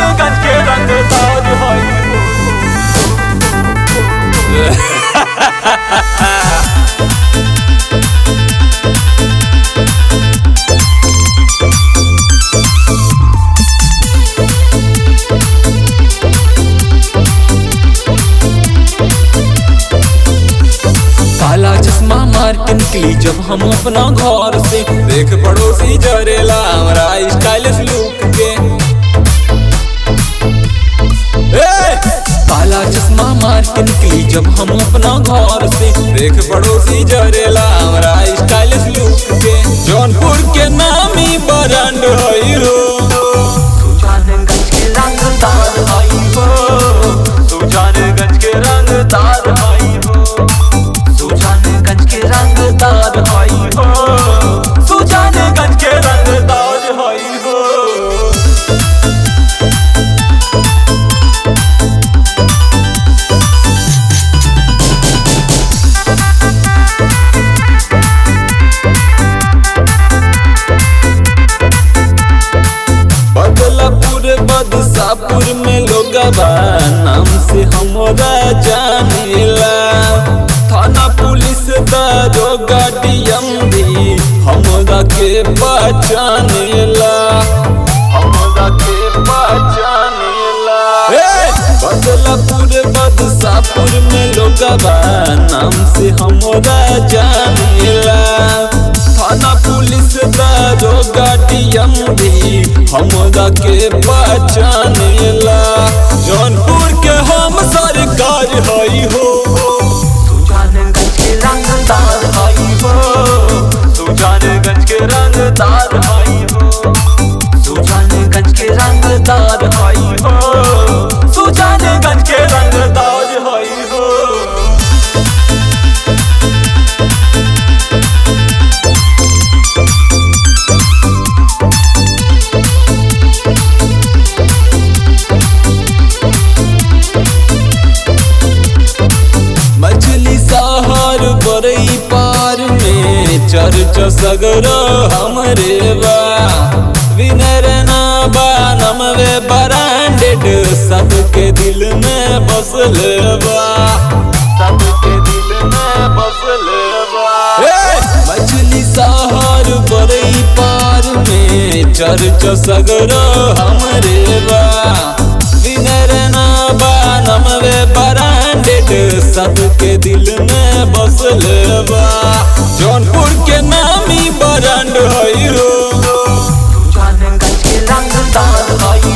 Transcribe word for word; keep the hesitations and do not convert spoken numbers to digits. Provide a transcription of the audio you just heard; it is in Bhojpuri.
सुजानगंज के रंगदार हई काला चश्मा मार के निकली जब हम अपना घर से, देख पड़ोसी जरेला हमारा स्टाइलिश लुक के। ए! काला चश्मा मार के निकली जब हम अपना घर से, देख पड़ोसी जरेला हमारा स्टाइलिश लुक के। जौनपुर के नामी ब्रांड हई हो, सुजानगंज के रंगदार हई हो, सुजानगंज के रंगदार हई हो, सुजानगंज के रंगदार हई हो, सुजानगंज के रंगदार हई हो। बदलापुर बदशापुर में लोगबा नाम से हमरा जानेला, थाना पुलिस दारोगा डीएम भी हमरा के पहचानेला, हमरा के पहचानेला। बदलापुर बदशापुर में लोगबा नाम से हमरा जानेला, थाना पुलिस दारोगा डीएम भी हमरा के पहचानेला। जौनपुर के हम सरकार हई हो, सुजानगंज के रंगदार हई हो, सुजानगंज के रंगदार हई हो, सुजानगंज के रंगदार हई हो, सुजानगंज के रंगदार हई हो। मछली शहर बरई पार में चर्चा सगर हमरे बा, विनर ना बा नमवे ब्रांडेड, सबके दिल में बसल बा, सबके दिल में बसल बा। मछली शहर बरई पार में चर्चा सगर हमरे बा, विनर ना बा नमवे ब्रांडेड, सबके दिल में बसल बा। जौनपुर के नामी ब्रांड हई हो, सुजानगंज के रंगदार हई